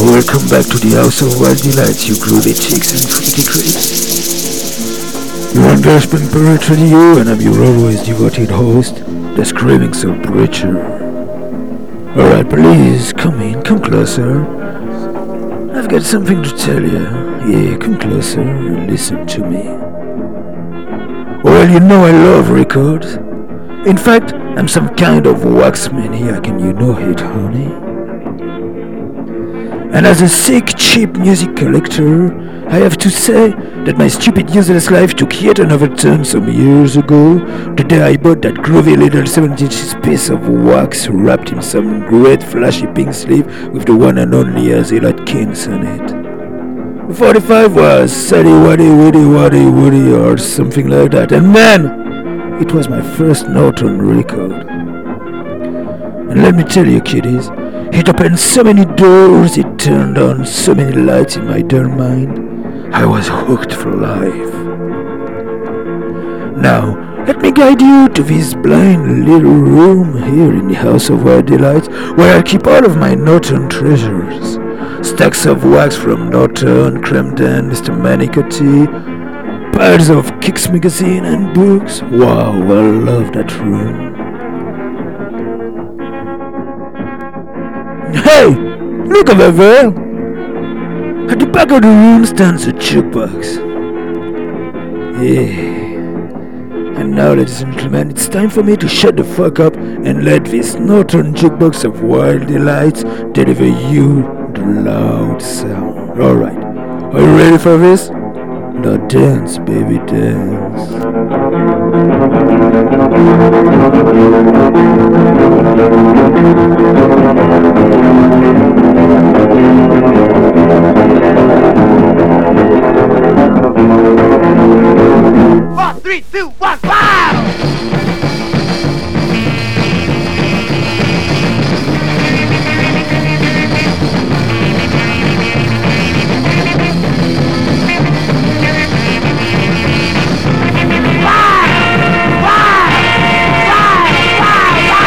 Welcome back to the House of Wild Delights, you groovy chicks and freaky creeps. You're on Gaspin Pirate Radio, and I'm your always devoted host, the Screaming Soul Preacher. Alright, please, come closer. I've got something to tell you. Yeah, come closer and listen to me. Well, you know I love records. In fact, I'm some kind of wax maniac, and you know it, honey. And as a sick, cheap music collector, I have to say that my stupid, useless life took yet another turn some years ago, the day I bought that groovy little 7-inch piece of wax wrapped in some great flashy pink sleeve with the one and only Hazel Atkins on it. The 45 was Sadie Waddy Woody Waddy Woody or something like that, and man, it was my first Norton record. And let me tell you, kiddies, it opened so many doors, it turned on so many lights in my dull mind. I was hooked for life. Now, let me guide you to this blind little room here in the House of Wild Delights, where I keep all of my Norton treasures. Stacks of wax from Norton, Cramden, Mr. Manicotti, piles of Kicks magazine and books. Wow, I love that room. Hey, look over there! At the back of the room stands a jukebox. Yeah. And now, ladies and gentlemen, it's time for me to shut the fuck up and let this Norton jukebox of wild delights deliver you the loud sound. Alright, are you ready for this? Now dance, baby, dance. One, three, two, one, wow! Wow! Wow! Wow! Wow!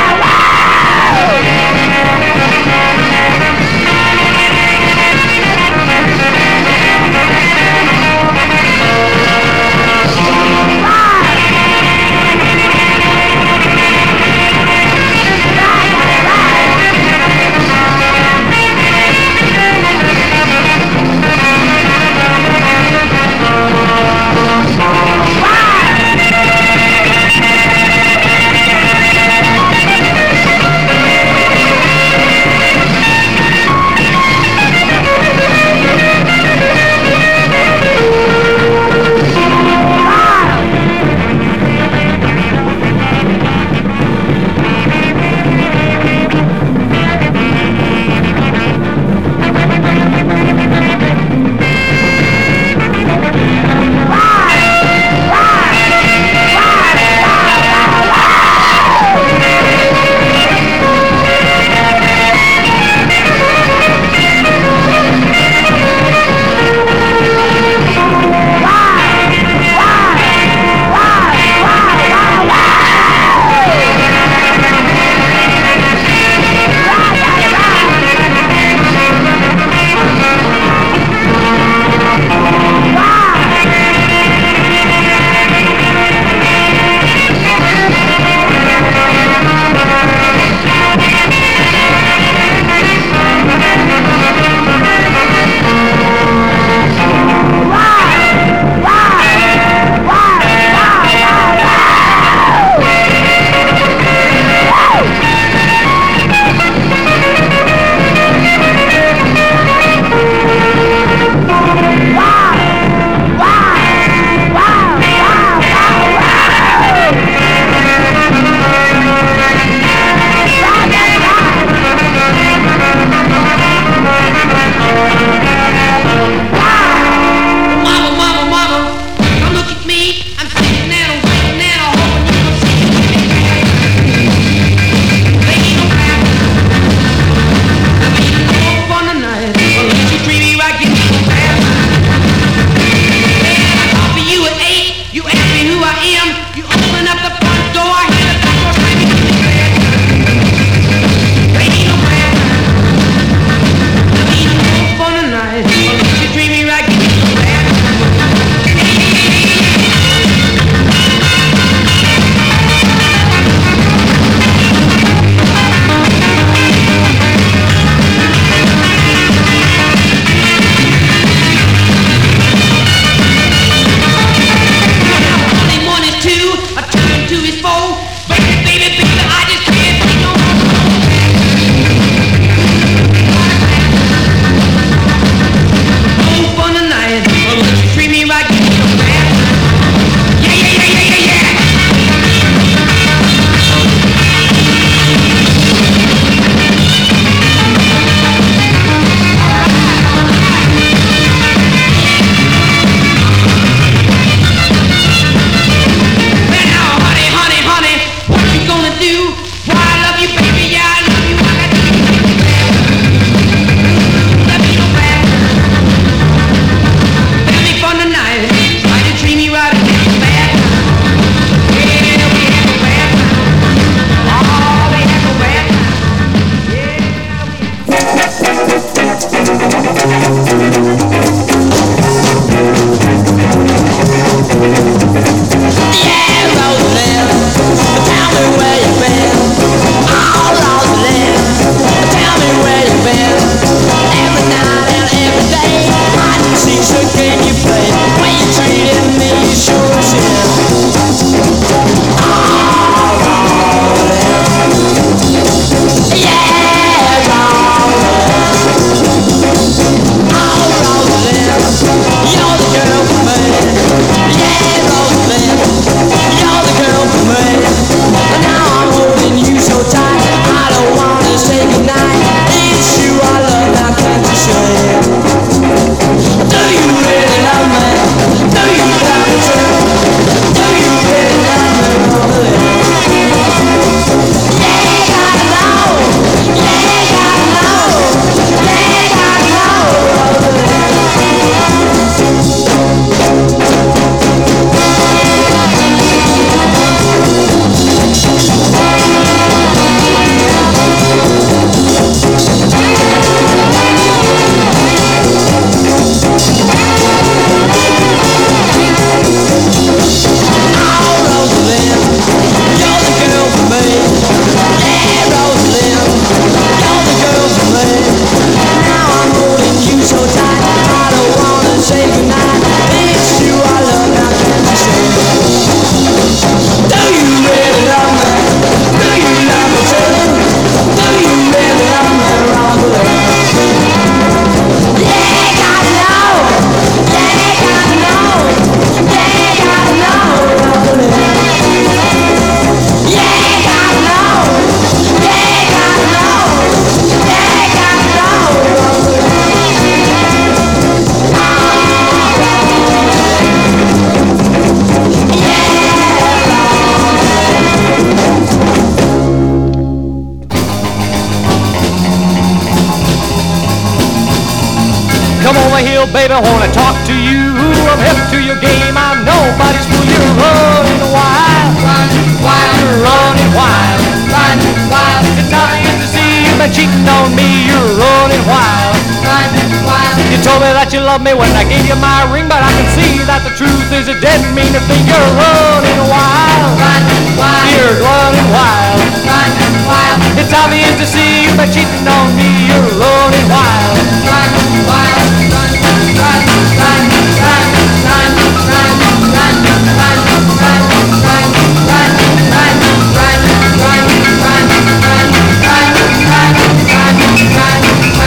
Well, baby, I wanna talk to you. I'm hip to your game. I'm nobody's fool. You're running wild, running wild, you're running wild, running wild. It's obvious to see you've been cheating on me. You're running wild, running wild. You told me that you loved me when I gave you my ring, but I can see that the truth is it didn't mean a thing. You're running wild, running wild, you're running wild, running wild. It's obvious to see you've been cheating on me. You're running wild, running wild, running wild, running wild, running wild, running wild, running wild, running wild, running wild, running wild, running wild, running wild,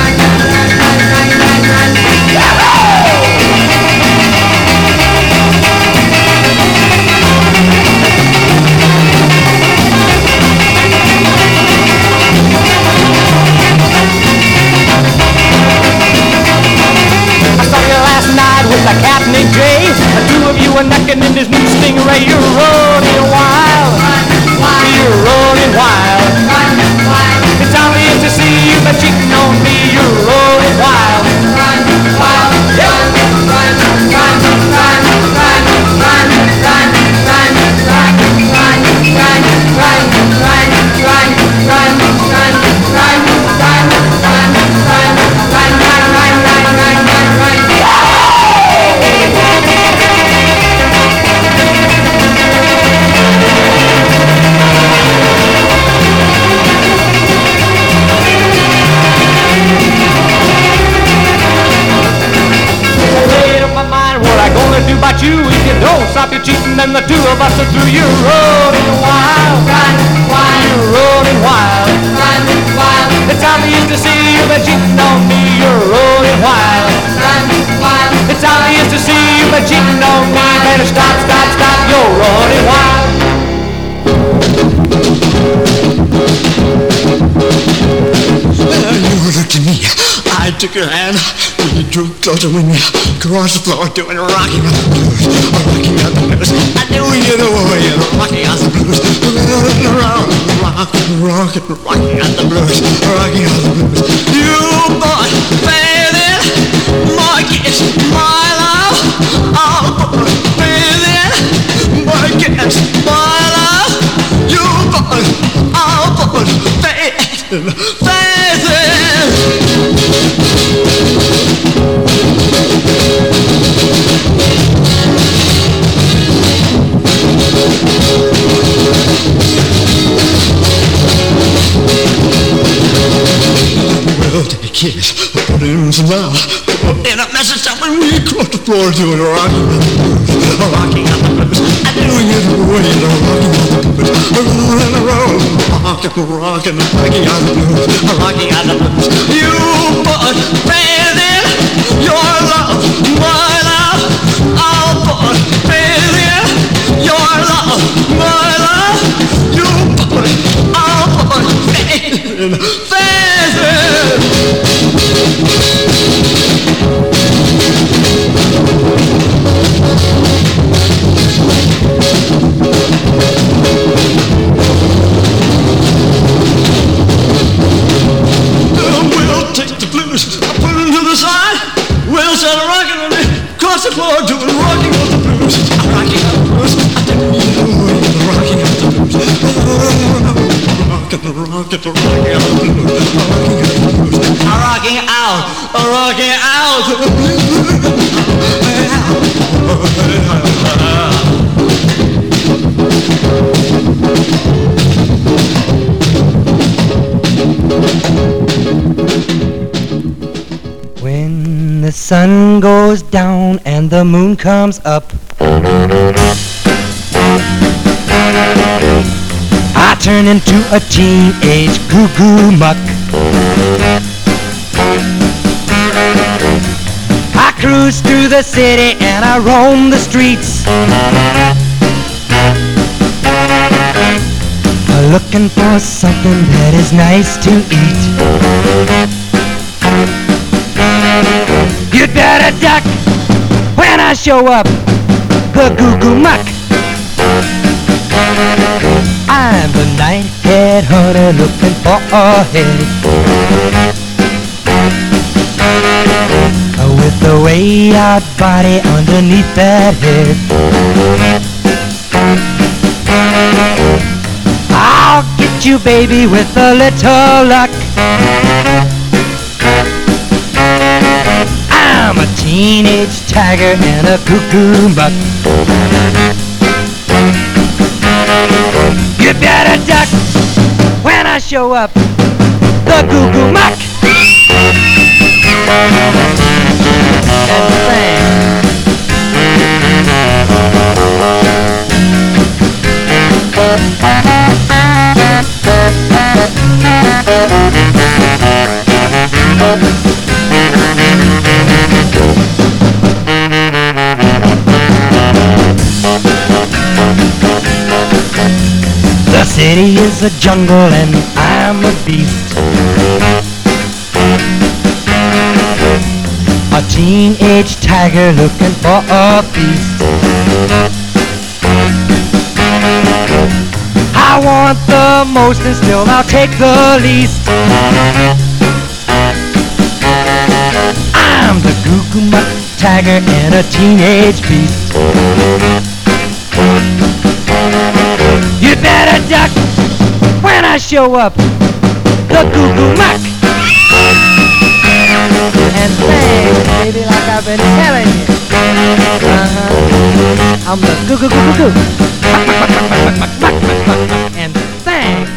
with a cat named Jay. The two of you are necking in this new Stingray. You're running wild, you're running wild. It's obvious to see you've been cheating on me. You're running wild, do about you if you don't stop your cheating, then the two of us are through. You're running wild, running wild, you're running wild, running wild. It's obvious to see you've been cheating on me. You're running wild, running wild. It's obvious to see you've been cheating on me. Better stop, stop, stop. You're running wild. Well, you looked at me. I took your hand. We drew closer when we crossed the floor doing rocking on the blues, rocking on the blues. I knew you the way you're rocking on the blues, rolling around, rocking, rocking, rocking on the blues, rocking on the blues. You boy, baby, my kiss, my love. Oh boy, baby, my kiss, my love. You boy, oh boy, baby, baby. We'll take a kiss, put in some love, put in a message that when we cross the floor doing rocking on the blues, rocking on the blues. I knew you the way you're rocking on the blues, rolling around, rocking, rocking, rocking on the blues, rocking on the blues. You put baby, your love, my love, oh boy, baby, your love, my love, you put, oh boy, baby, baby. We'll take the blues, put them to the side. We'll start rocking on it, cross the floor, doing rocking on the blues. I'm rocking on the blues. I tell you, rocking on the blues. Rocking, rocking, rocking on the blues. I'm rocking out, rocking out. When the sun goes down and the moon comes up, I turn into a teenage goo-goo muck. I cruise through the city and I roam the streets, looking for something that is nice to eat. You'd better duck when I show up, the goo-goo muck. I'm the night-head hunter looking for a head with the way out body underneath that head. I'll get you, baby, with a little luck. I'm a teenage tiger and a cuckoo buck. You better duck when I show up, the cuckoo muck. And sing. The city is a jungle and I'm a beast. A teenage tiger looking for a feast. I want the most and still I'll take the least. I'm the cuckoo muck tiger and a teenage beast. You better duck when I show up, the cuckoo muck. And thanks, baby, like I've been telling you. I'm the cuckoo cuckoo cuckoo. And thanks.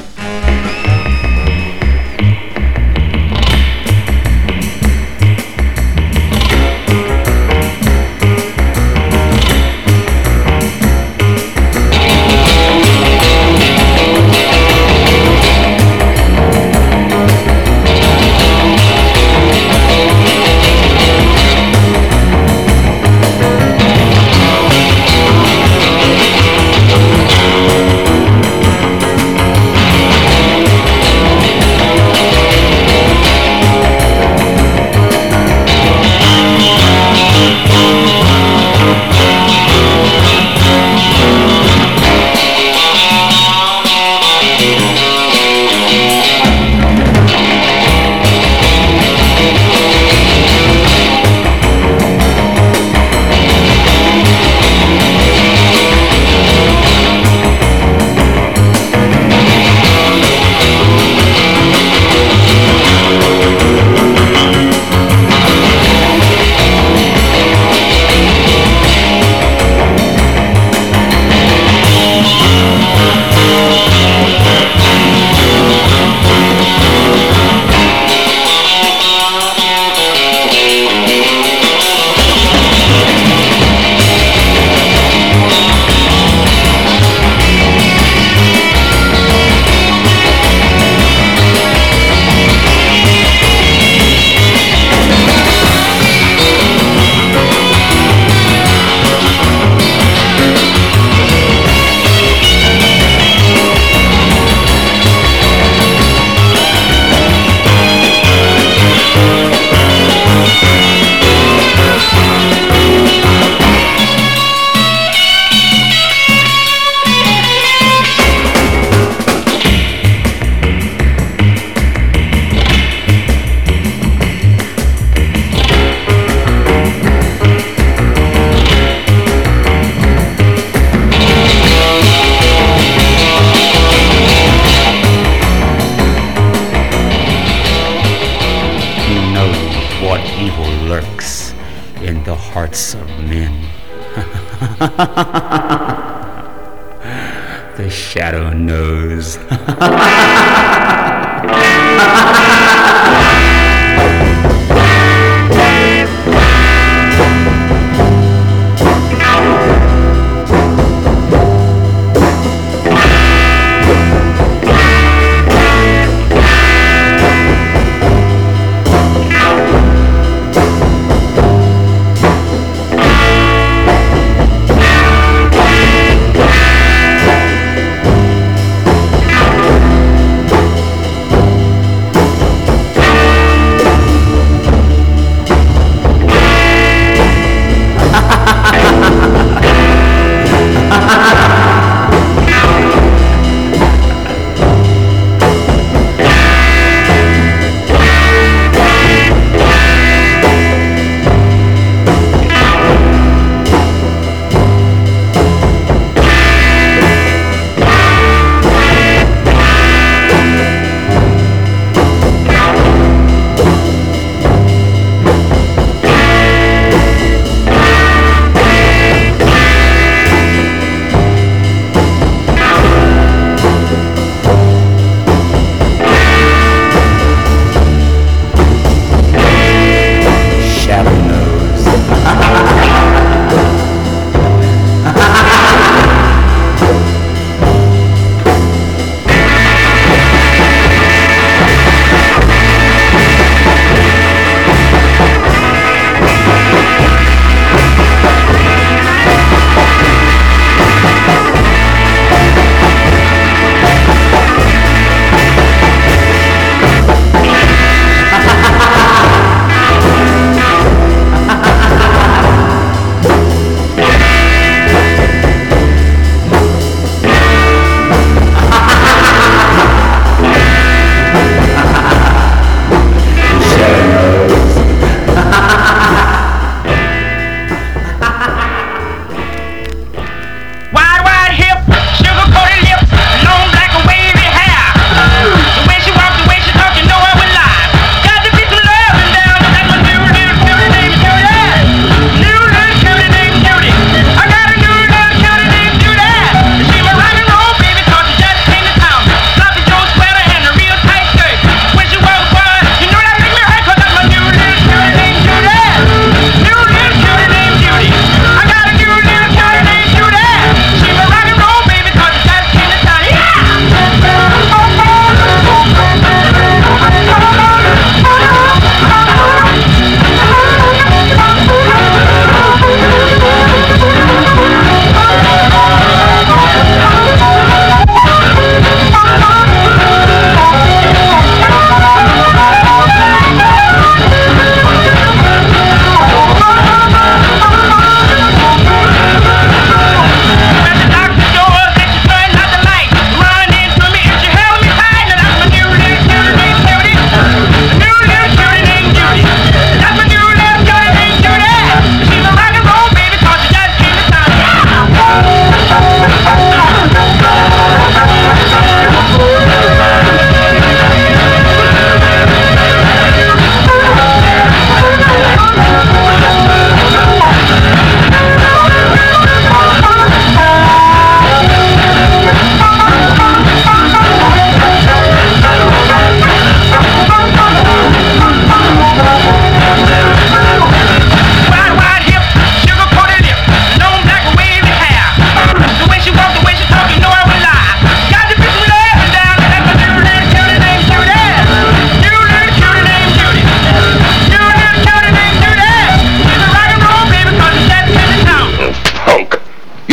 The shadow knows.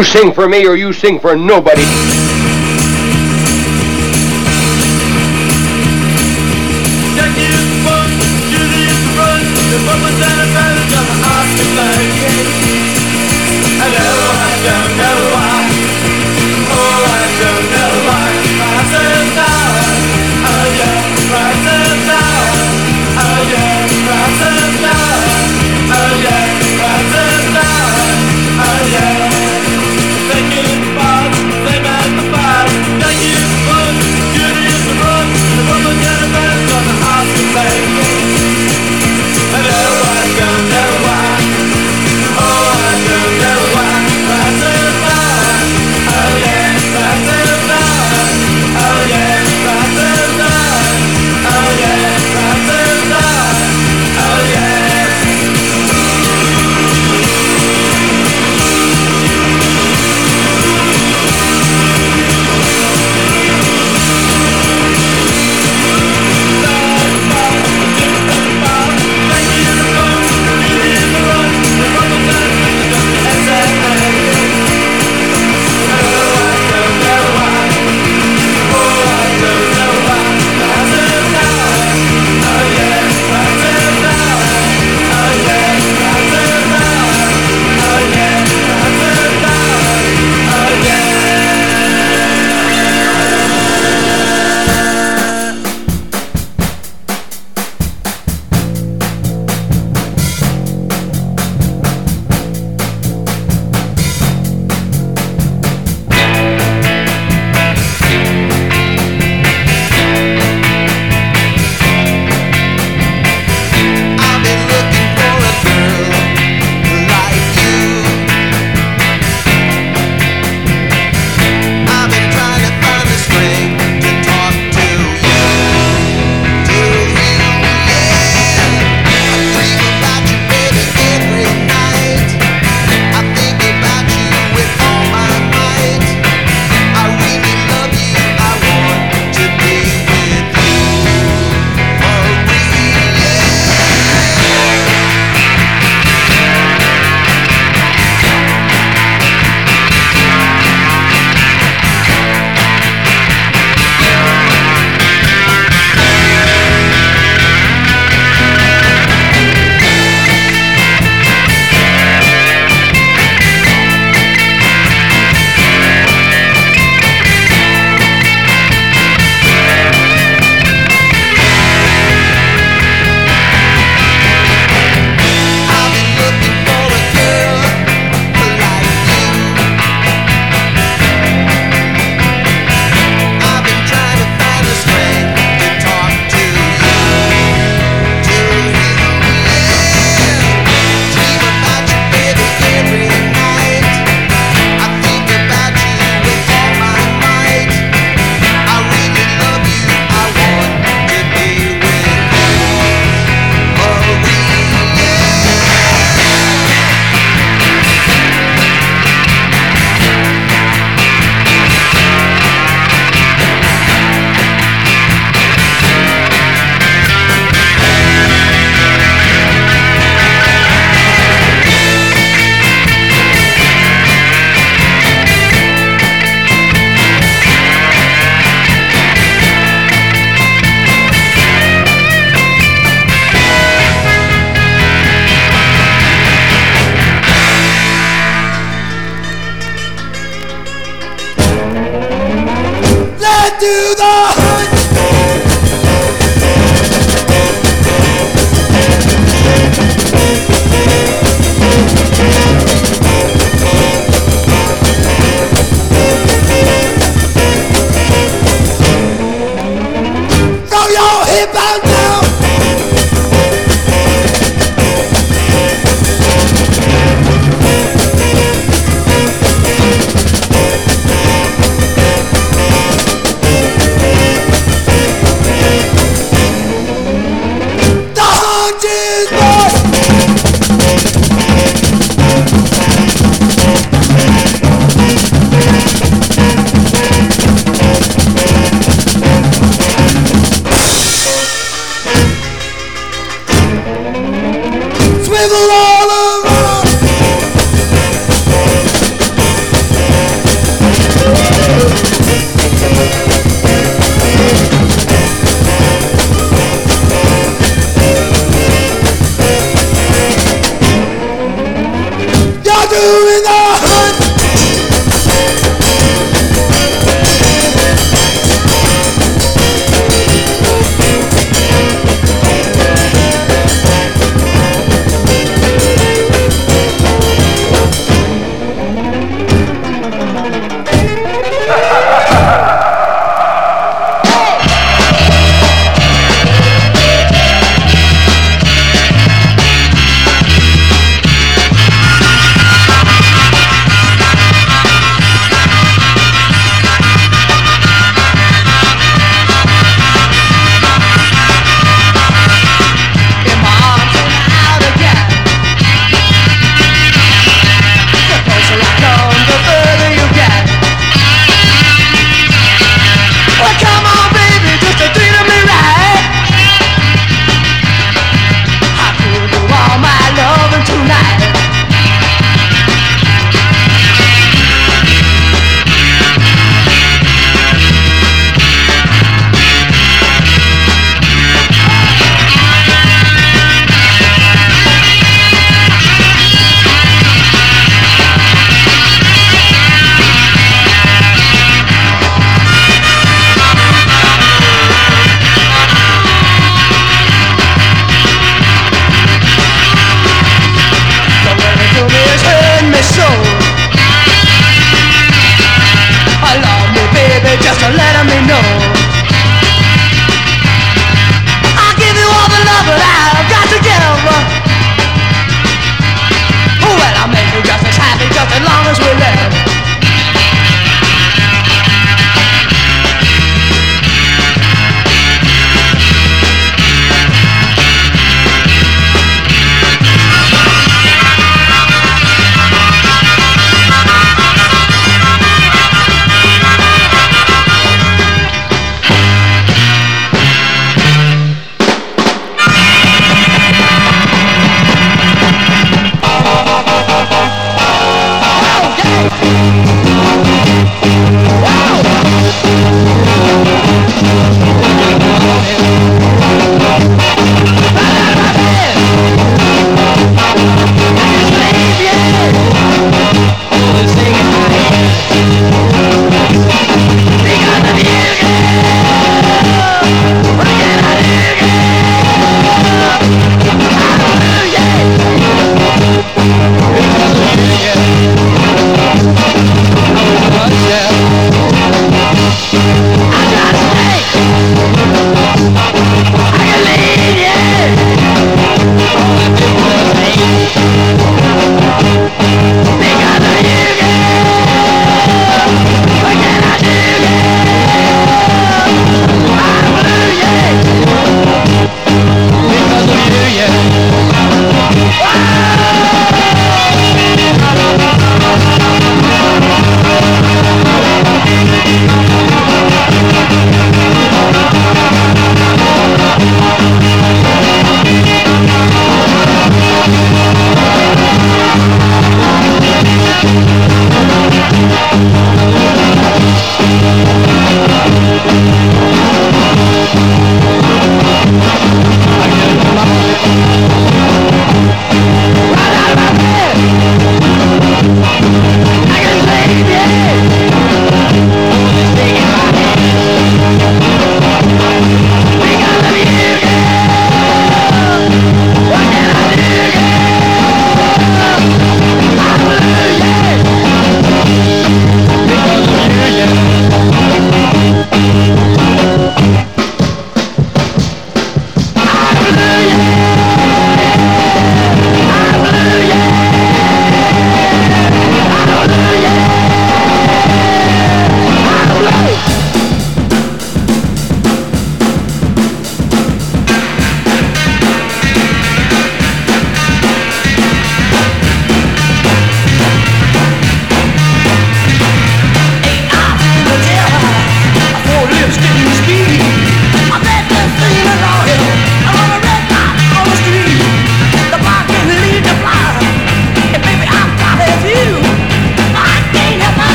You sing for me or you sing for nobody.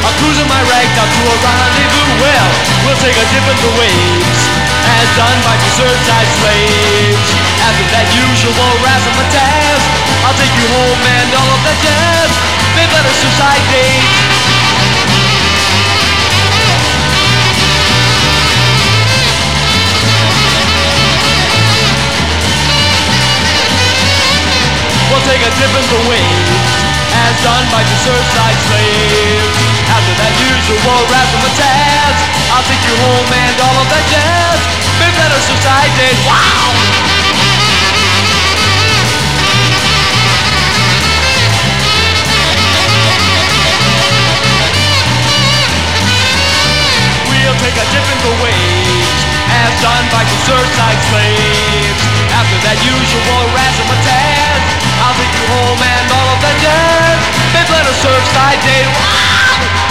I'll cruise in my rag down to a rendezvous. Well, we'll take a dip in the waves, as done by two Surfside slaves. After that usual razzmatazz, I'll take you home and all of that jazz. They let us suicide date. We'll take a dip in the waves, as done by two Surfside slaves. After that usual razzmatazz, I'll take you home and all of that jazz. Big better suicide date, wow! We'll take a dip in the waves, as done by two Surfside slaves. After that usual razzmatazz, I'll take you home and all of that jazz. Big better Surfside date, wow!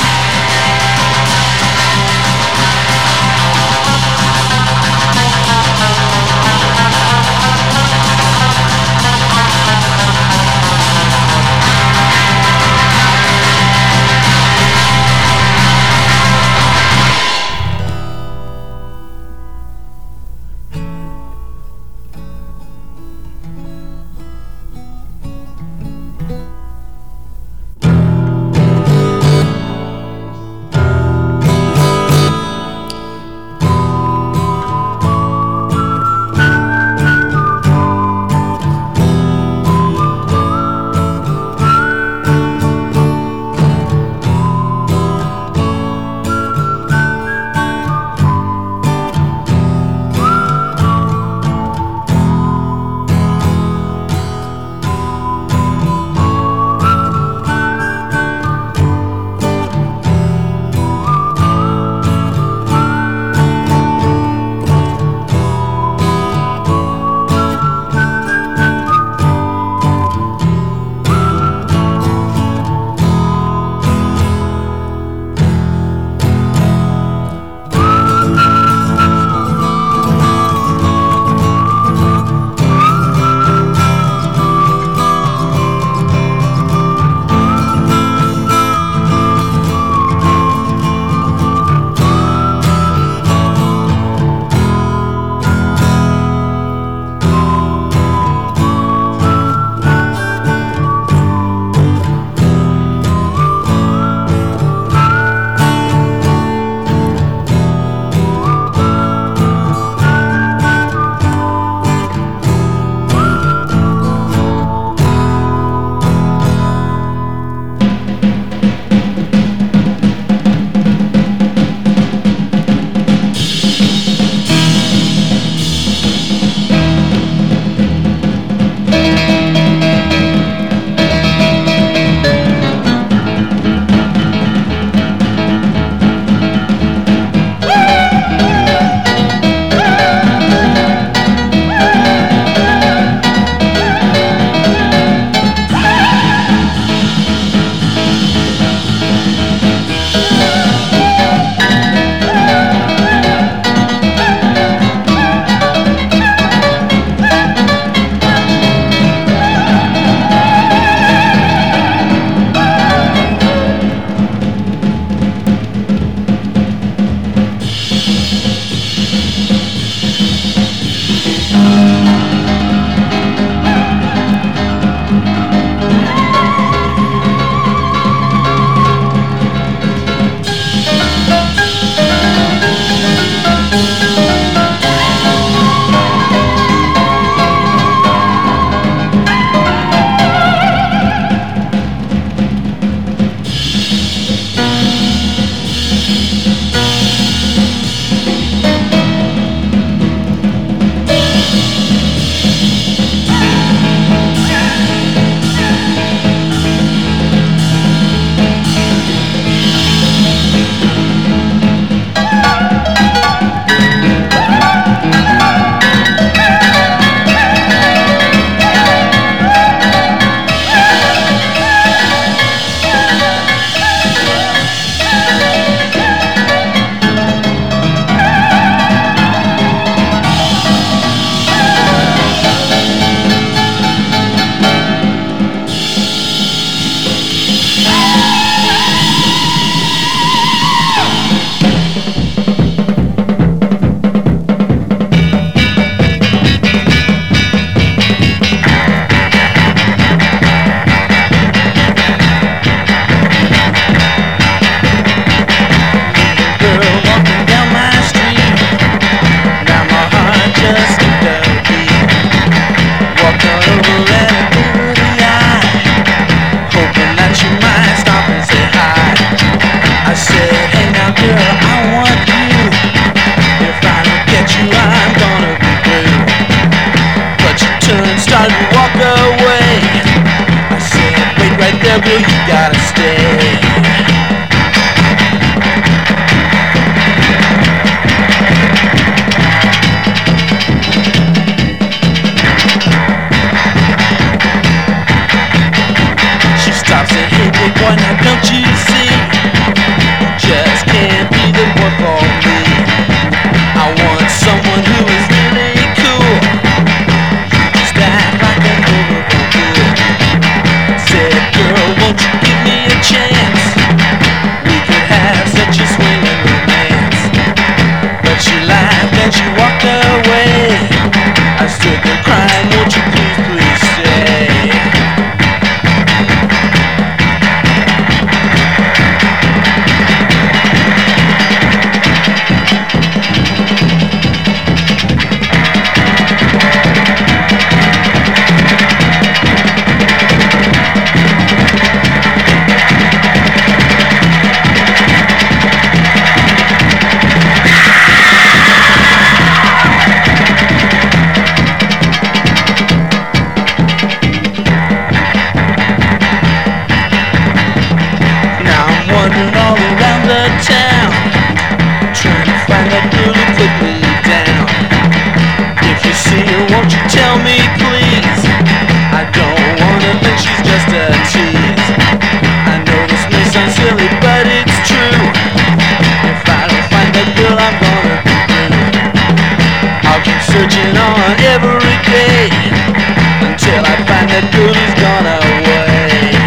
on every day until I find that girl who's gone away.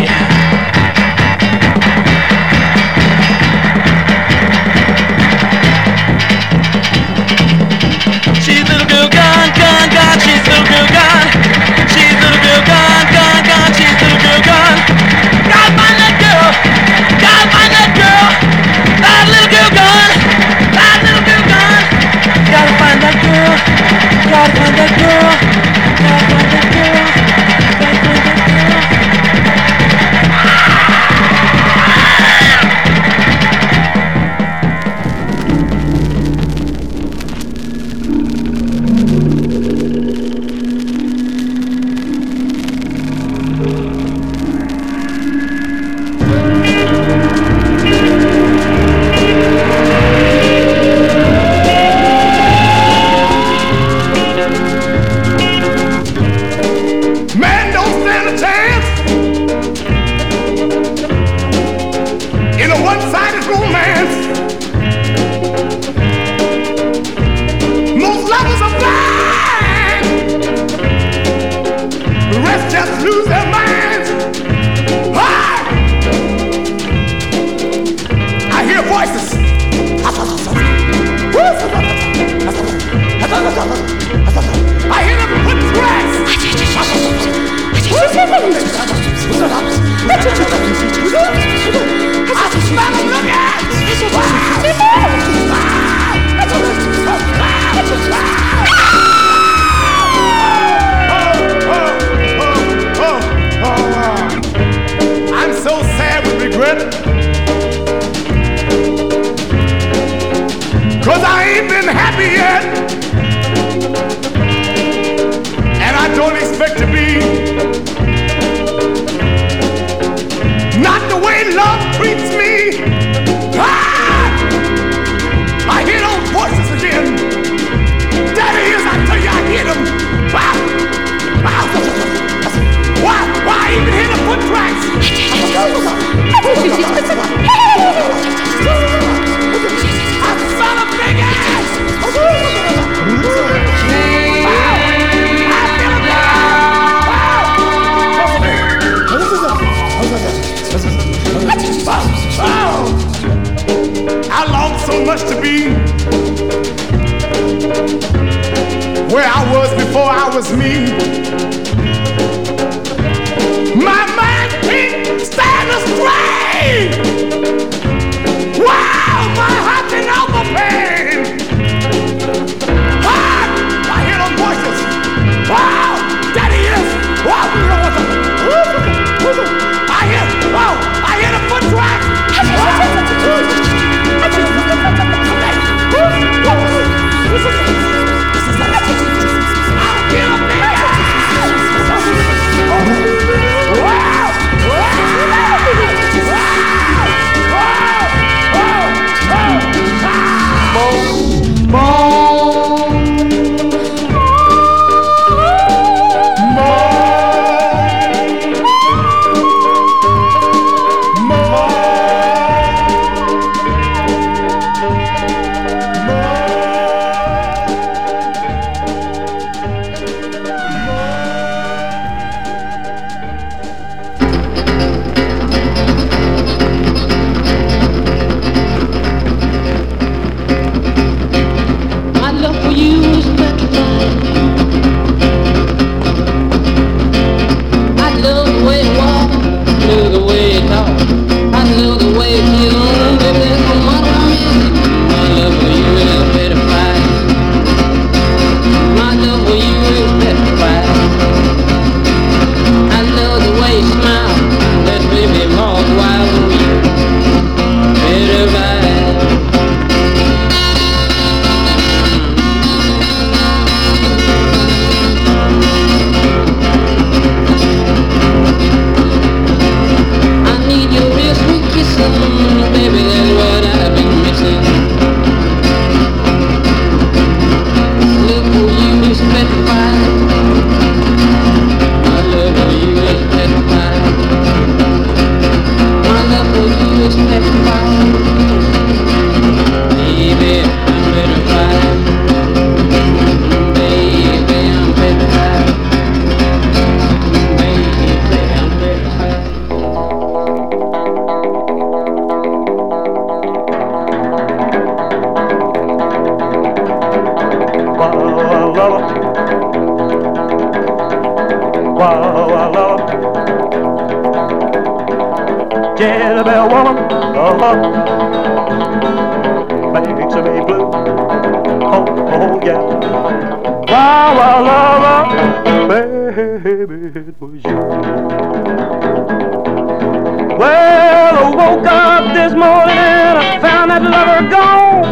She's little girl gone, gone, gone. She's little girl gone. She's little girl gone, gone, gone. She's little girl gone. Gotta find that girl. Gotta find that girl. That little girl gone. That little girl gone. Gotta find that girl. Gotta find that girl. Gotta find that girl. Gotta find that girl. Man don't stand a chance in a one-sided romance. Most lovers are blind, the rest just lose their minds. Ah! I hear voices. I hear them put tracks. I smell them I'm so sad with regret, 'cause I ain't been happy yet, and I don't expect to be. Not the way love treats me. Ah! I hear those voices again. That is, I tell you, I hear them. Wow! Wow! Why even hear the foot tracks? I smell a big ass. I long so much to be where I was before I was me. My mind can't stand the strain. Wow, my heart can help the pain. Ah, I hear those voices. Wow, Daddy is. Wow, I hear the foot tracks. Wow! Jezebel woman, makes me blue. Oh, oh, yeah. Wow, I love her, baby, it was you. Well, I woke up this morning and I found that lover gone.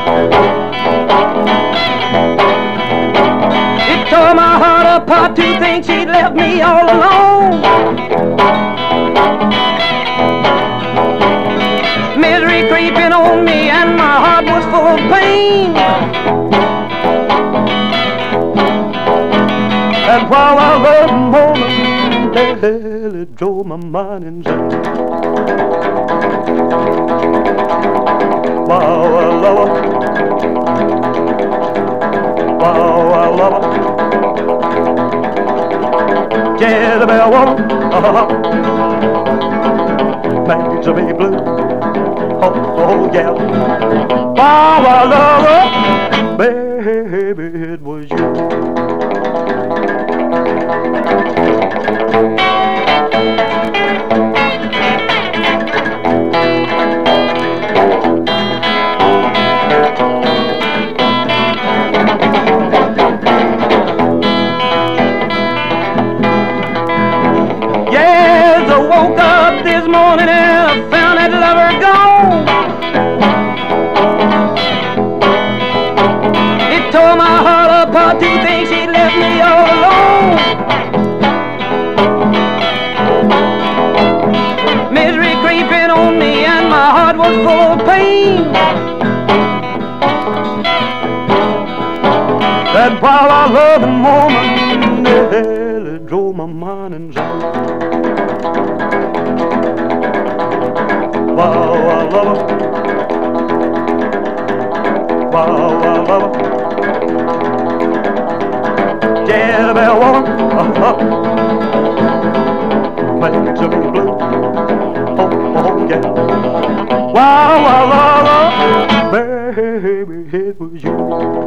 It tore my heart apart to think she'd left me all alone. Misery creeping on me and my heart was full of pain. And while I loved the moment, hell, it drove my mind insane. Wow, I love her. Wow, I love her. Jezebel woman, makes me blue. Oh, oh, yeah. Wow, I love her, baby, it was you. Yes, I woke up this morning and I found that lover gone. It tore my heart apart to think she left me all alone. Misery creeping on me and my heart was full of pain. That while I love the moment, hell, it drove my mind insane. Wow, I love her. Wow, I love her. Jezebel woman, makes me blue. Oh, oh, yeah. Wow, I love her, baby, it was you.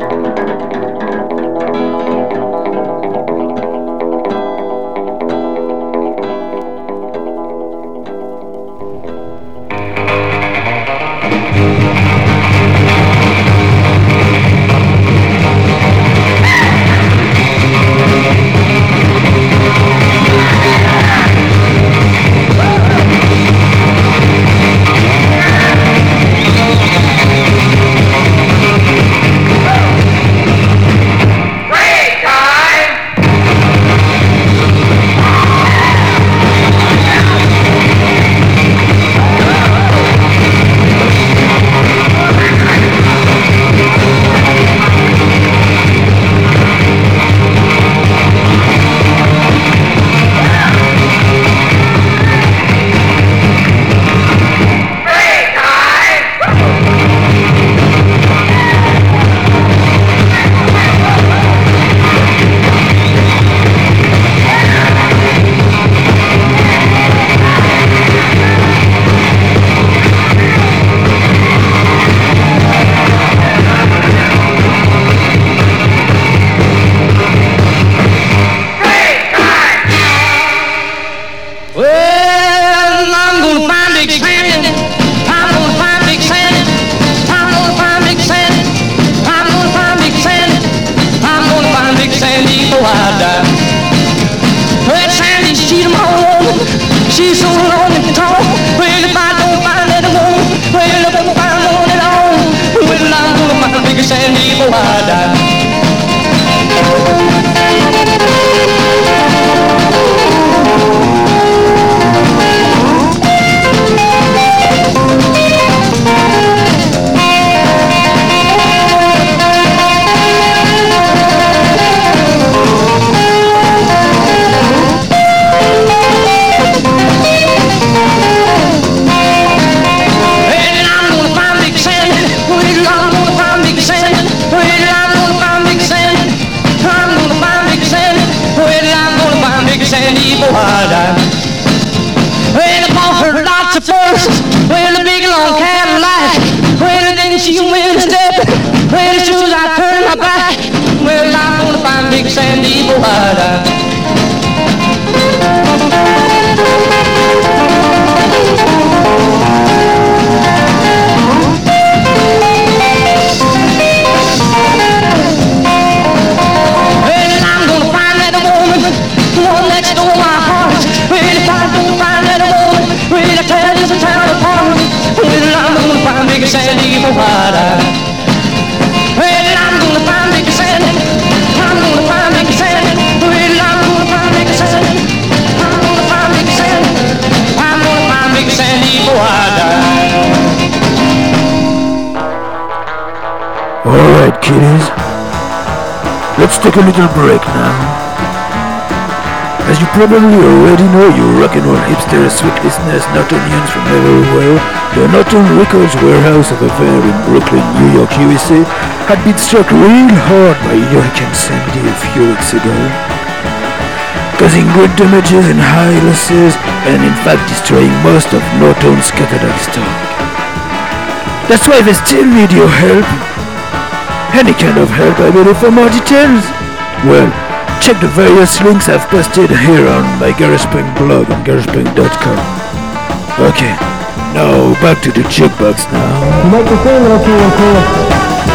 She's so long and tall. Well, if I don't find that woman, well, I won't find one at all. Well, I'm gonna find a big sandy before I die. Well, I'm gonna find big sandy. Well, I'm gonna find big sandy. Well, I'm gonna Alright, kiddies. Let's take a little break now. As you probably already know, you rock and roll hipsters, sweet listeners, not onions from everywhere, the Norton Records warehouse of affair in Brooklyn, New York, USA, had been struck real hard by Hurricane Sandy a few weeks ago, causing great damages and high losses, and in fact destroying most of Norton's catalog stock. That's why they still need your help. Any kind of help, I believe. For more details, well, check the various links I've posted here on my GaragePunk blog on GaragePunk.com. Okay, now back to the jukebox now. You make the same little key and cool.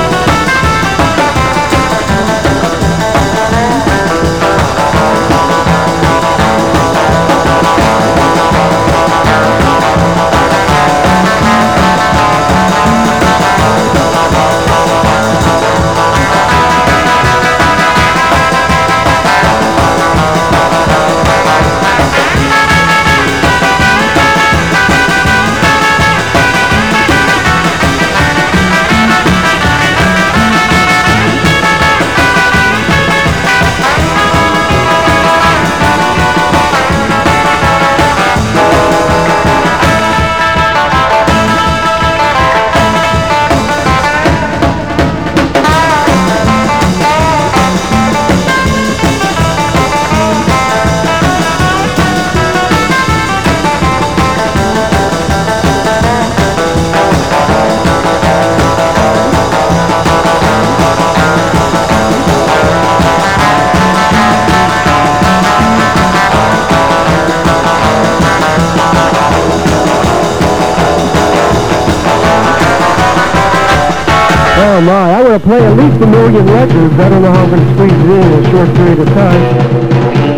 Oh my, I want to play at least 1 million records. I don't know how I'm going to squeeze it in a short period of time.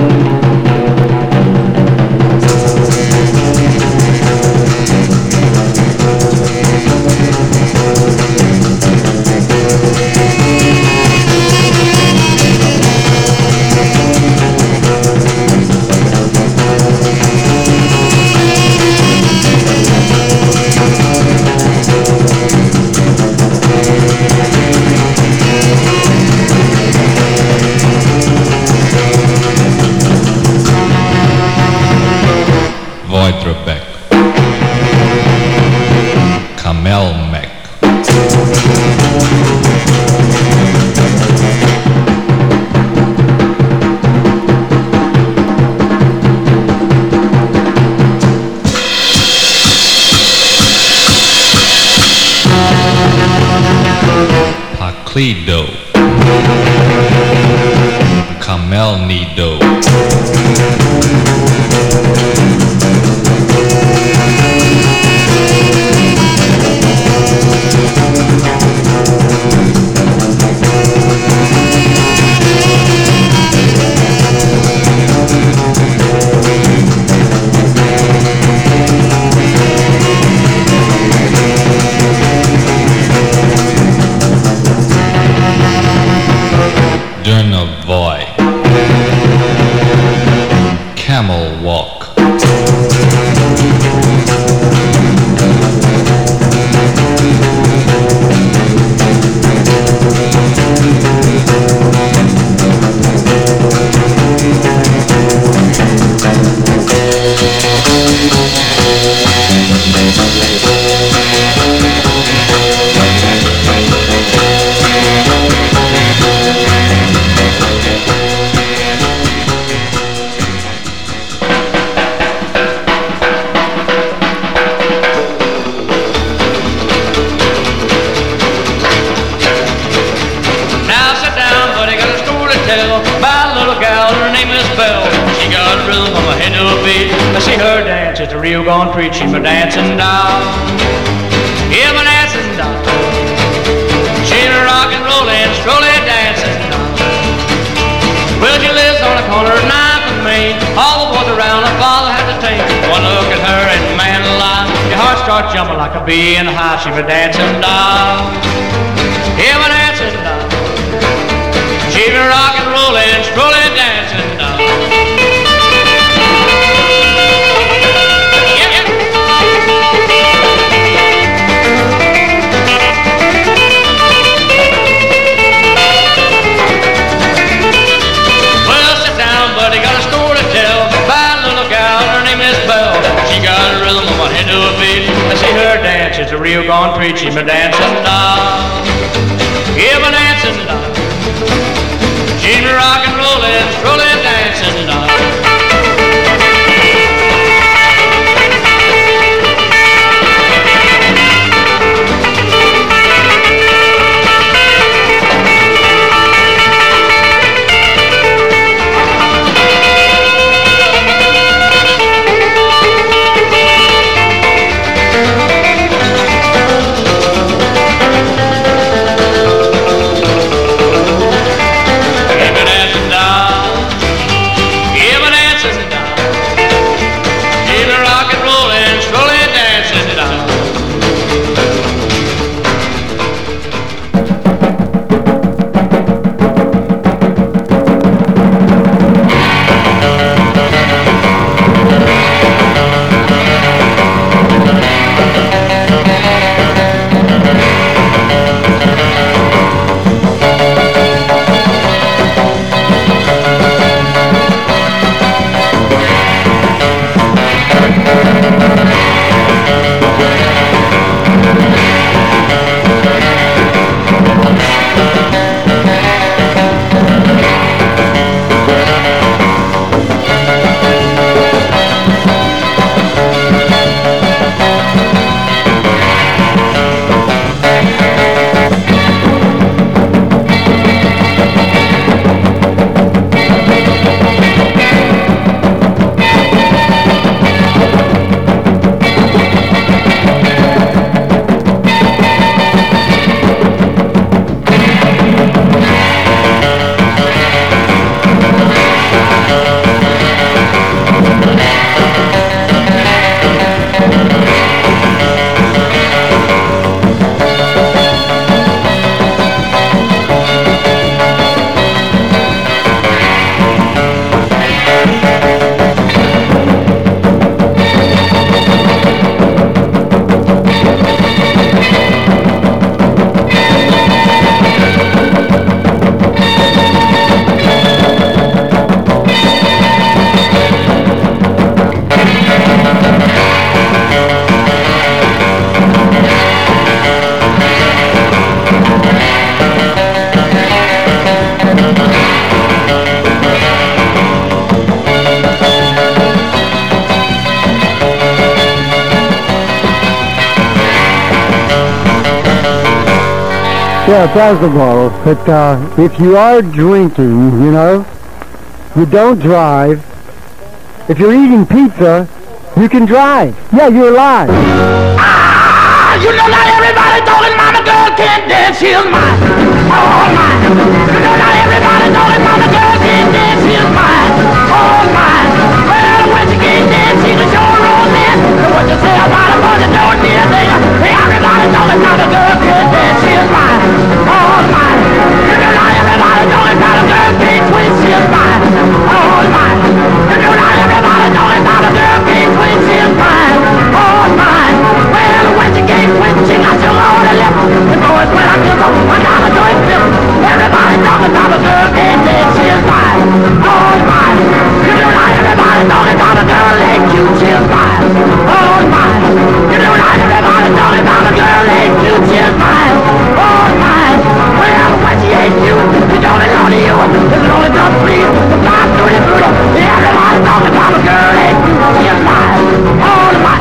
Voidrobek, Kamelmek, Paklido, Kamelnido. Durnovoy, Camel Walk, see her dance, it's a real gone treat. She's a dancing doll. Yeah, my dancing doll. She's a rock and rollin', strolling dancing doll. Well, she lives on the corner at 9th and Main. All the boys around her father has a team. One look at her and man alive, your heart starts jumping like a bee in the hive. She's a dancing doll. Yeah, my dancing doll. She's a rock and rollin', strolling dancing doll. treat you, my dancing doll. Yeah, my dancing doll. She's a rock and rollin', strolling, dancing doll. Yeah, first of all, but if you are drinking, you know, you don't drive. If you're eating pizza, you can drive. Yeah, you're alive. Ah, you know not everybody talking mama girl can't dance, she's mine. Oh, mine. You know not everybody talking mama girl can't dance, she's mine. Oh, mine. Well, when she can't dance, she's a sure old man. And what you say about her, but you don't need a thing. Hey, everybody talking mama girl can't dance, she's mine. Oh, mine. You know not everybody talking mama girl can't twist, she's mine. Oh, mine. You know not everybody talking mama girl can't twist, she's mine. Oh, mine. Well, when she can't twist, she got your on the lip. And boys, when I give up, I gotta do it flip. Everybody talking mama girl can't dance, she's mine. Oh, mine. You know not everybody talking mama girl ain't cute, she's mine. Oh, mine. You know not everybody talking mama girl ain't cute, she's mine. Oh, mine. Well, when she ain't cute, she don't belong to you. It's an only dumb please, the blind through the brutal. Everybody talking mama girl ain't cute, she's mine. Oh, mine.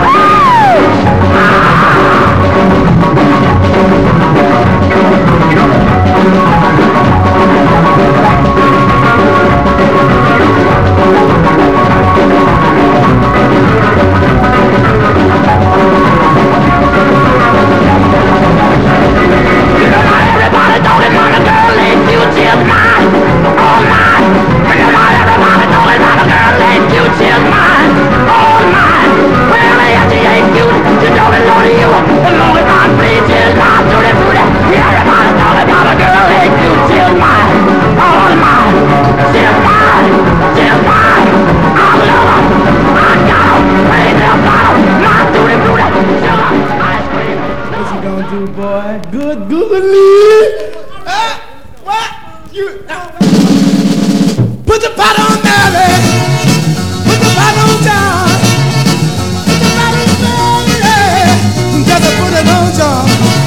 Good googly. What? You put the pot on Nelly. Put the pot on John. Put the pot on Nelly. Just put it on John.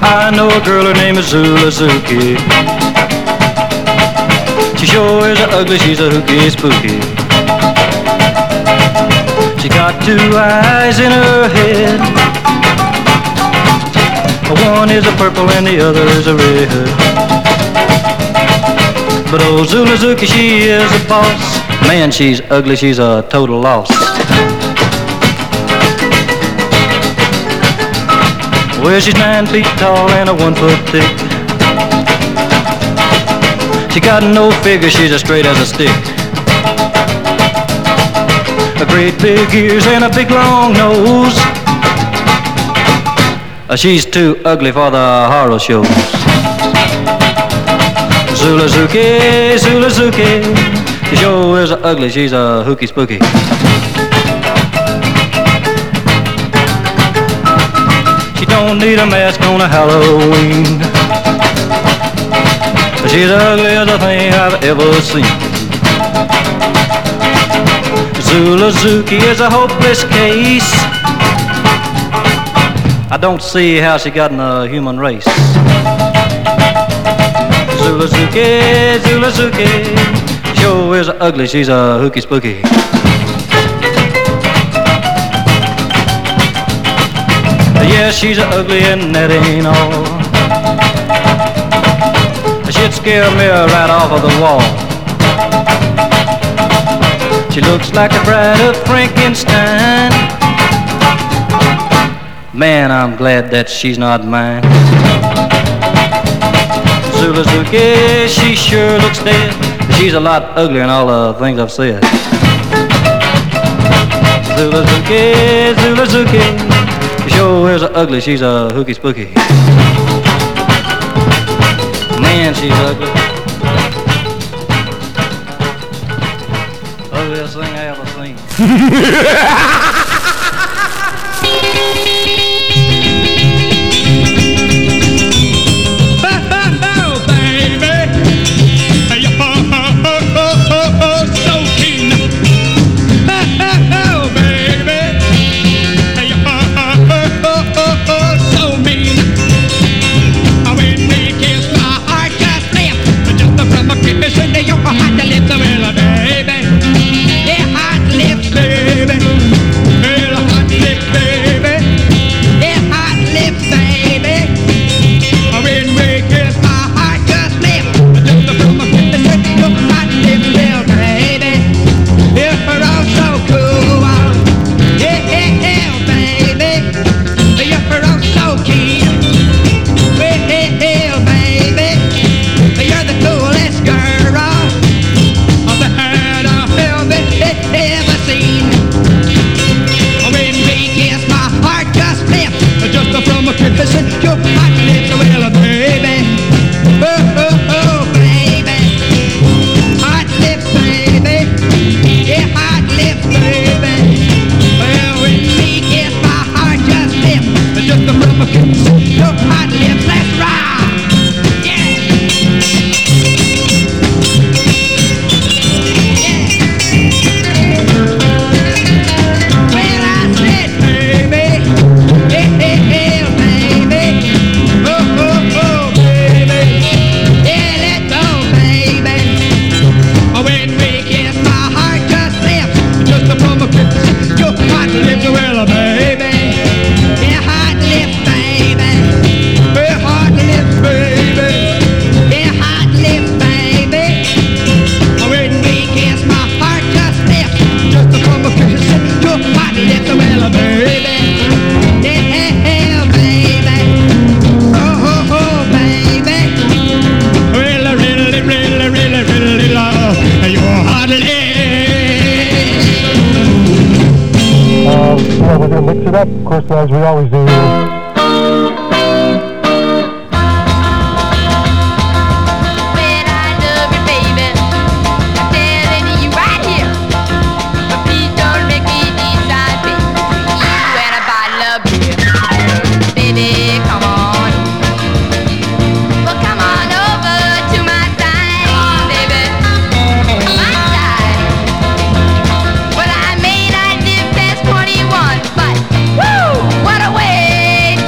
I know a girl, her name is Zula Zuki. She sure is ugly, she's a hooky spooky. She got two eyes in her head. One is a purple and the other is a red. But old Zula Zuki, she is a boss. Man, she's ugly, she's a total loss. Well, she's 9 feet tall and a 1 foot thick. She got no figure, she's as straight as a stick. A great big ears and a big long nose. She's too ugly for the horror shows. Zula Zuki, Zula Zuki, she sure is ugly, she's a hooky spooky. She don't need a mask on a Halloween. She's the ugliest thing I've ever seen. Zula Zuki is a hopeless case. I don't see how she got in the human race. Zula Zuki, Zula Zuki, sure is ugly, she's a hooky spooky. Yeah, she's ugly and that ain't all. She'd scare me right off of the wall. She looks like the bride of Frankenstein. Man, I'm glad that she's not mine. Zula Zuki, she sure looks dead. She's a lot uglier than all the things I've said. Zula Zuki, Zula Zuki, she sure is ugly, she's a hooky spooky. Man, she's ugly. Ugliest thing I ever seen. Mix it up, of course, as we always do. What a way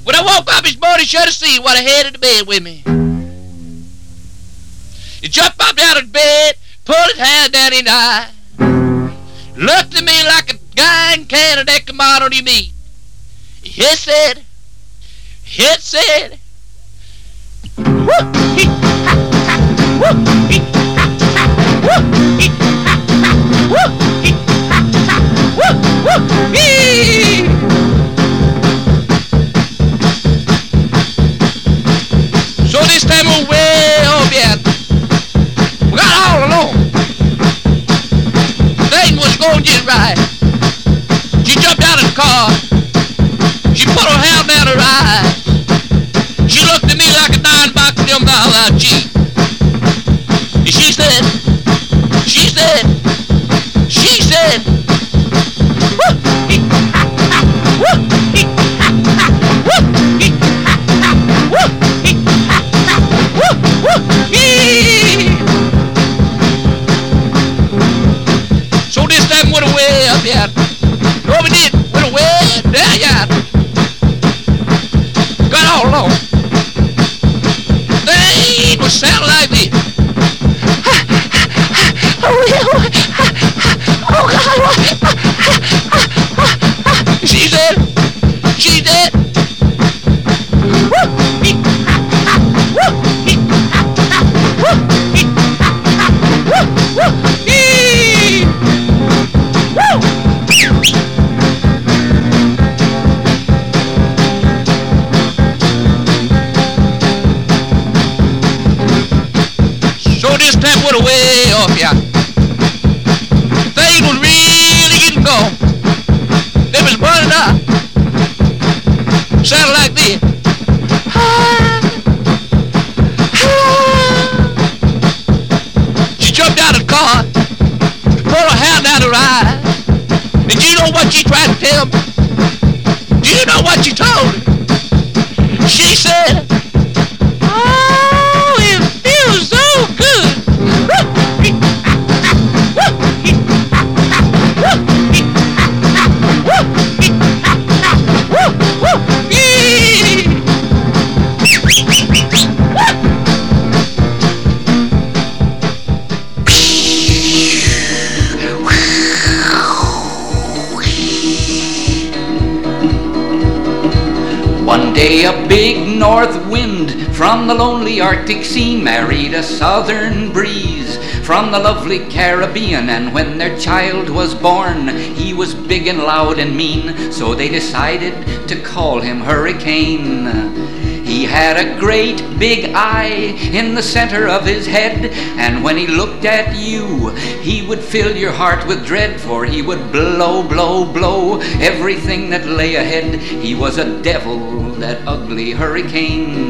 When I woke up this morning, should have seen what I had in the bed with me. He jumped up out of bed, pulled his hand down in the eye, looked at me like a guy in Canada that come out on your meat. He said, so this time we're way off yet. We got all alone. Thing was going just right. She jumped out of the car. She put her hand down her eyes. She looked at me like a $9 $10 out cheap. And she said, so this time went away up yet. No, we did. Went away there yet. Got all alone. They was sounding like this. Oh God! She said. So this time went away off ya. Things was really getting gone. They was burning up. Sounded like this. She jumped out of the car, pulled her hand out her eye. And do you know what she tried to tell me? Do you know what she told me? She said, oh, it feels so good. One day a big north wind from the lonely Arctic sea married a southern breeze from the lovely Caribbean, and when their child was born, he was big and loud and mean, so they decided to call him Hurricane. He had a great big eye in the center of his head, and when he looked at you, he would fill your heart with dread, for he would blow, blow, blow everything that lay ahead. He was a devil, that ugly hurricane.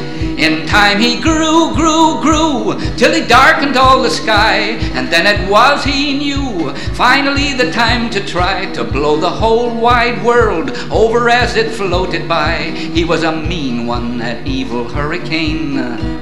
In time he grew, grew, grew, till he darkened all the sky, and then it was he knew, finally the time to try to blow the whole wide world over as it floated by. He was a mean one, that evil hurricane.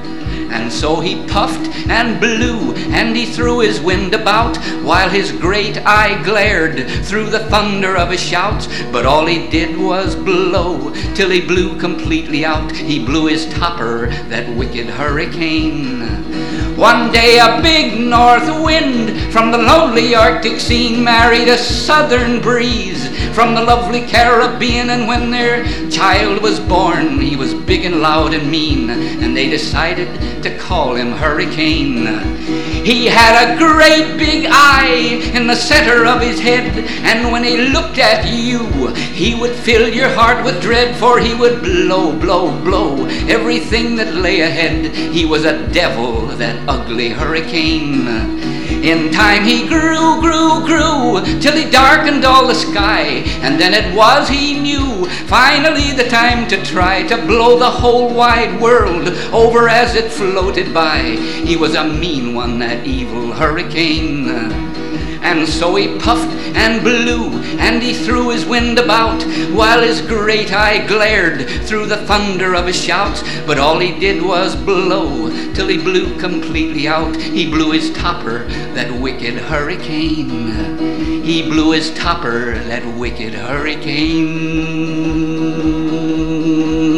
And so he puffed and blew, and he threw his wind about, while his great eye glared through the thunder of his shouts. But all he did was blow, till he blew completely out. He blew his topper, that wicked hurricane. One day a big north wind from the lonely Arctic sea married a southern breeze from the lovely Caribbean, and when their child was born, he was big and loud and mean, and they decided to call him Hurricane. He had a great big eye in the center of his head, and when he looked at you, he would fill your heart with dread, for he would blow, blow, blow everything that lay ahead. He was a devil, that ugly hurricane. In time he grew, grew, grew, till he darkened all the sky, and then it was he knew, finally the time to try to blow the whole wide world over as it floated by. He was a mean one, that evil hurricane. And so he puffed and blew, and he threw his wind about, while his great eye glared through the thunder of his shouts. But all he did was blow, till he blew completely out. He blew his topper, that wicked hurricane. He blew his topper, that wicked hurricane.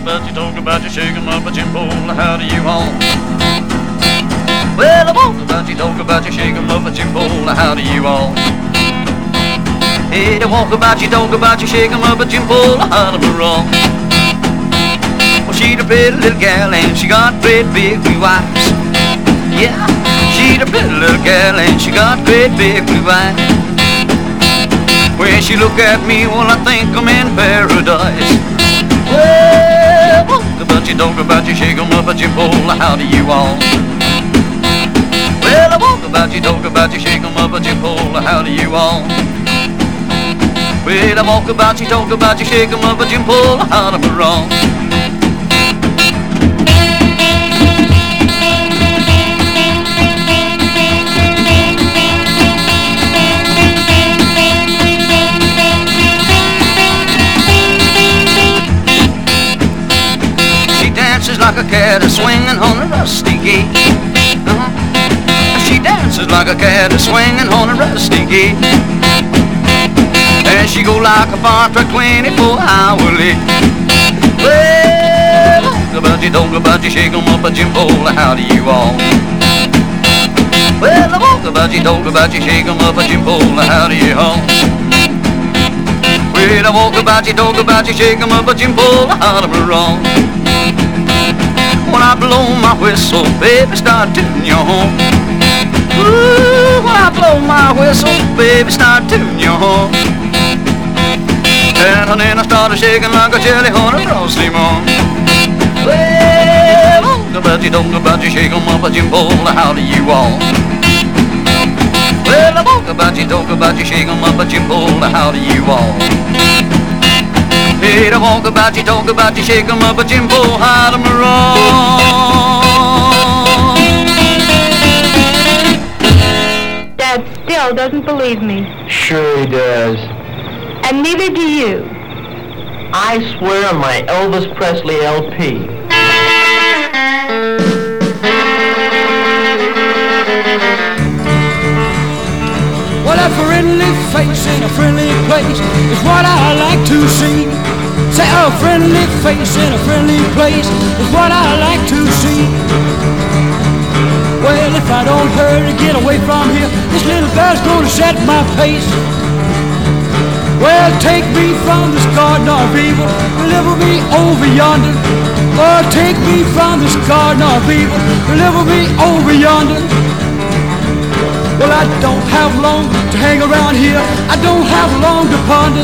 about you, talk about you, shake 'em up a Jim Pole, how do you all? Well, I walk about you, talk about you, shake 'em up a Jim Pole, how do you all? Hey, I walk about you, talk about you, shake 'em up a Jim Pole, how do you all? Well, she's a pretty little gal and she got great big blue eyes. Yeah, she's a pretty little gal and she got great big blue eyes. When she look at me, well, I think I'm in paradise. Well, walk about you, talk about you, shake 'em up a Jim Pole, how do you all? Well, I walk about you, talk about you, shake 'em up a Jim Pole, how do you all? Well, I walk about you, talk about you, shake 'em up a Jim Pole, how do you all? Dances like a cat swinging on a rusty gate. She dances like a cat swinging on a rusty gate. And she go like a fire truck 24-hourly. Well, talk about you, shake 'em up a Jim Pole, how do you all? Well, I walk about you, talk about you, shake 'em up a Jim Pole, how do you all? Well, I walk about you, talk about you, shake 'em up a Jim Pole, how do you all? When I blow my whistle, baby, start tooting your horn. Ooh, when I blow my whistle, baby, start tooting your horn. And then I started shaking like a jelly on a frosty morn. Well, talk about you, shake 'em up a Jim Pole, how do you all? Well, I walk about you, talk about you, shake 'em up a Jim Pole, how do you all? Hey, I walk about you, talk about you, shake 'em up a Jim Pole, how do you roll? Dad still doesn't believe me. Sure he does. And neither do you. I swear on my Elvis Presley LP. Well, a friendly face in a friendly place is what I like to see. Say a friendly face in a friendly place is what I like to see. Well, if I don't hurry to get away from here, this little girl's gonna set my pace. Well, take me from this garden of evil, deliver me over yonder. Well, take me from this garden of evil, deliver me over yonder. Well, I don't have long to hang around here. I don't have long to ponder.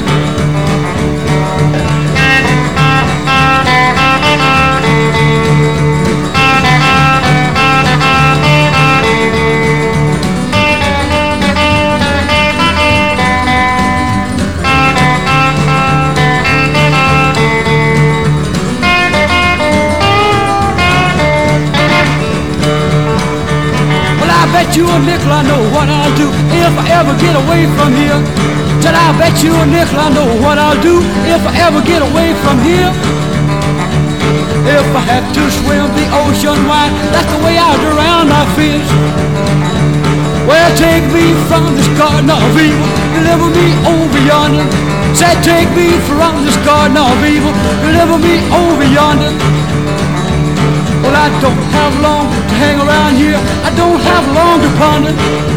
Bet you a nickel I know what I'll do if I ever get away from here. Said I bet you a nickel I know what I'll do if I ever get away from here. If I have to swim the ocean wide, that's the way I'll drown my fears. Well, take me from this garden of evil, deliver me over yonder. Said take me from this garden of evil, deliver me over yonder. Well, I don't have long to hang around here. I don't have long to ponder.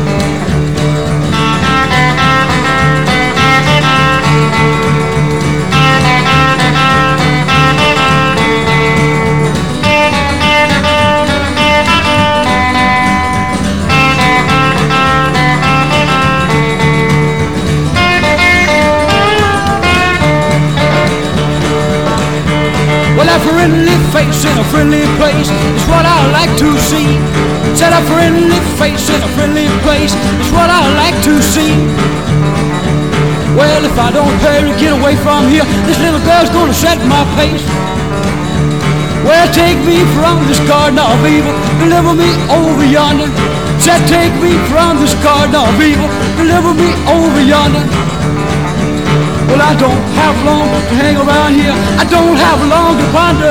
Well, a friendly face in a friendly place is what I like to see. Said a friendly face in a friendly place is what I like to see. Well, if I don't hurry to get away from here, this little girl's gonna set my pace. Well, take me from this garden of evil, deliver me over yonder. Said take me from this garden of evil, deliver me over yonder. Well, I don't have long to hang around here. I don't have long to ponder.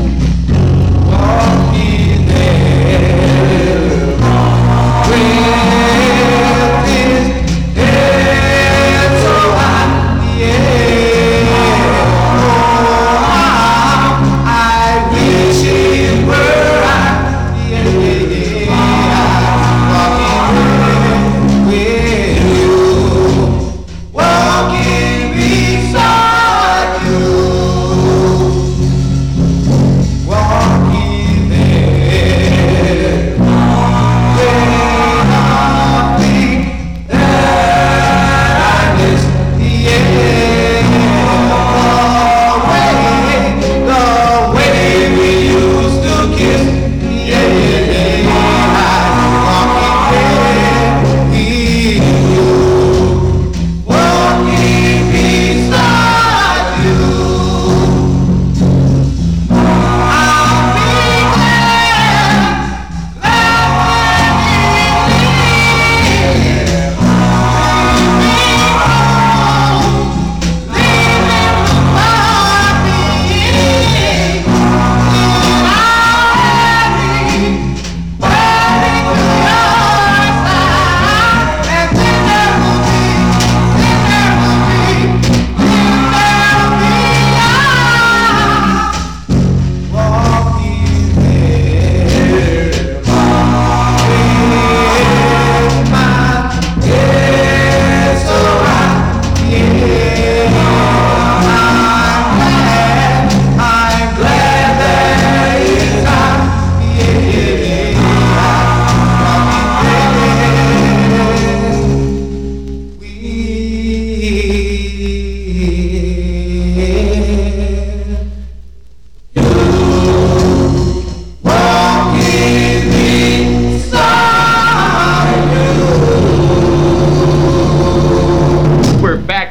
Walking there,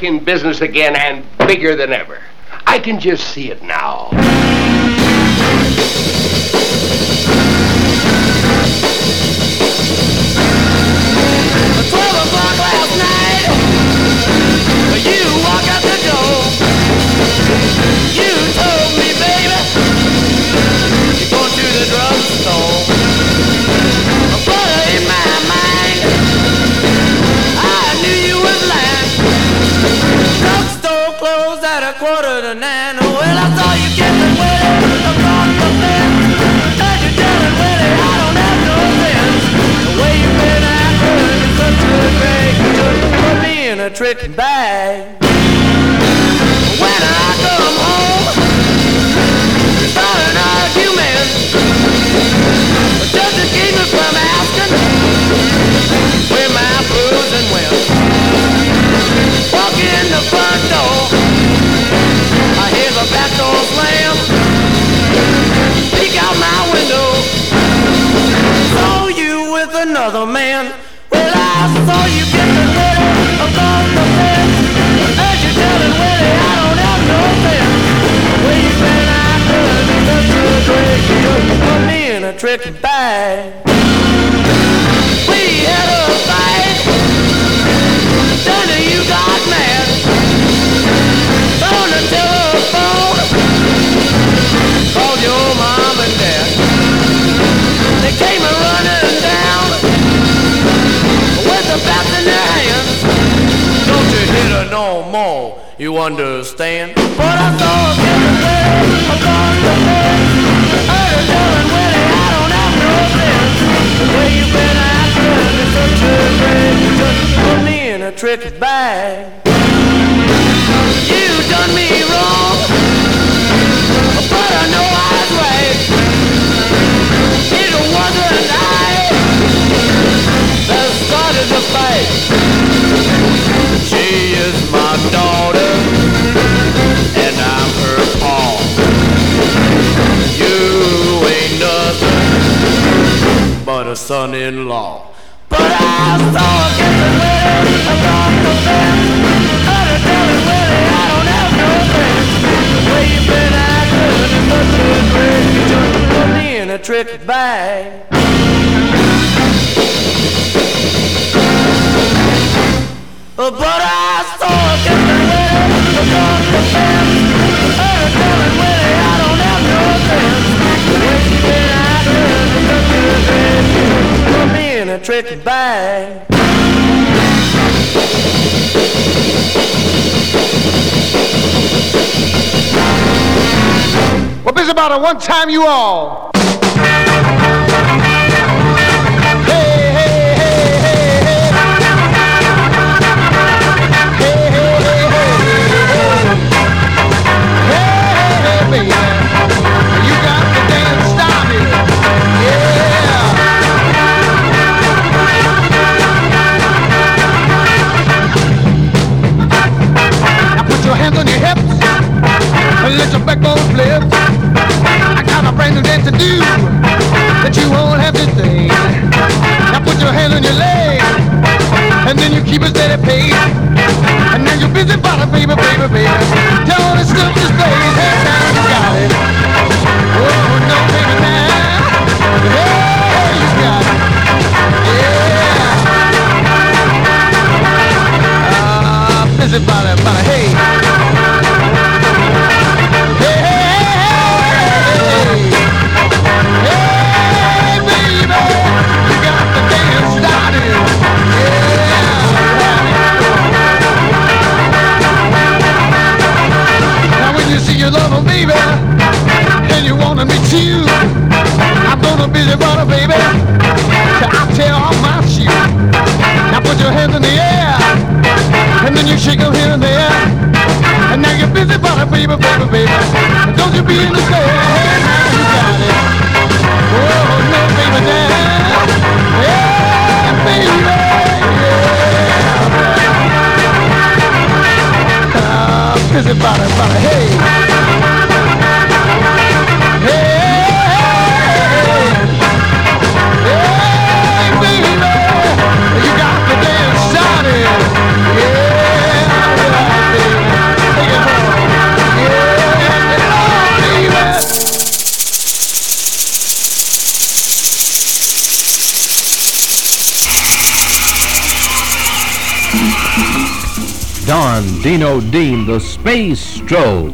in business again and bigger than ever. I can just see it now. 12 o'clock last night, you walk out the door. You told me, baby, you're going to the drugstore. But in my mind, I knew you was lying. Drugstore closed at 8:45. Well, I saw you getting Willie across the fence. Heard you telling Willie I don't have no sense. The way you've been acting is such a great. Put me in a trick bag. When I come home, start an argument. Just to keep me from asking where my bruising went. Walk in the front door, I hear the back door slam. Peek out my window, saw you with another man. Well, I saw you getting ready across the fence. Heard you telling Willie I don't have no sense. Where you been acting such a great. You put me in a trick bag. We had a fight, then you got mad. On the telephone, called your mom and dad. They came running down with the bats in their hands. Don't you hit her no more, you understand? But I saw her getting ready across the fence. Heard her telling Willie I don't have no sense. The way you been acting is such a great. Just put me in a trick bag. You done me wrong, but I know I was right. It wasn't I that started the fight. She is my daughter, and I'm her paw. You ain't nothing but a son-in-law. But I saw her getting ready across the fence. Heard her telling Willie I don't have no sense. The way you been acting is such a great. You just put me in a trick bag. But I saw her getting ready across the fence. Heard her telling Willie I don't have no sense. The way you been acting is such a great. You just put me in a trick bag. Well, this is about a one time you all. Hey, hey, hey, hey, hey. Hey, hey, hey, hey, hey. Hey, hey, baby. You got the dance started. Yeah. Now put your hands on your hips and let your backbone flip. I got a brand new dance to do that you won't have to think. Now put your hand on your leg and then you keep a steady pace. And now you're busy body, baby, baby, baby. Tell all this stuff to stay. Hey, now you got it. Oh, no, baby, now. Hey, you got it. Yeah. Busy body, body, hey. Hey, baby, you got the dance started. Yeah. Now when you see your lover, baby, and you wanna meet you, I'm gonna be the brother, baby, till I tear off my shoe. Now put your hands in the air, and then you shake them here and there. And now you're busy, baby, baby, baby. Don't you be in the square. Hey, now you got it. Oh, no, baby, now. Yeah, baby, yeah. Busy body, hey. Hey, baby, you got the dance started. Yeah. and Dino Dean, the Space Stroll.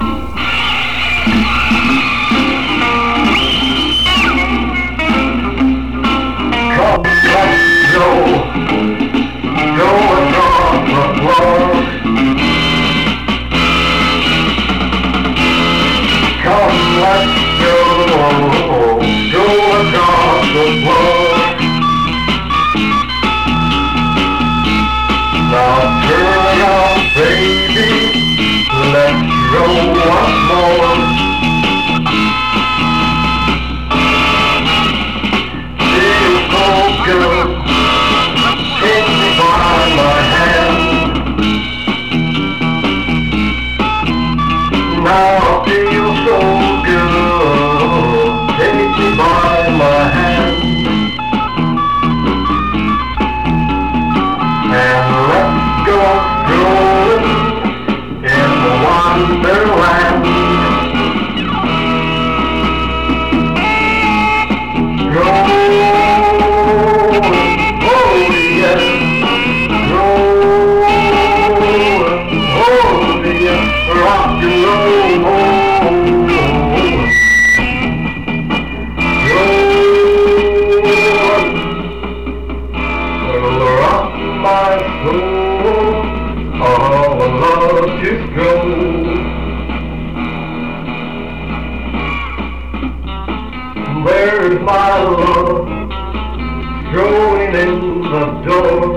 Where's my love going in the door?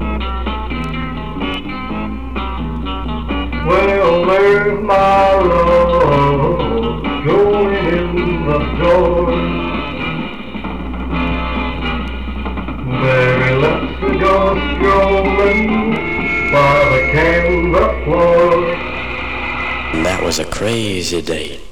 Well, where's my love going in the door? Baby, let's go strolling by the canvas floor. That was a crazy date.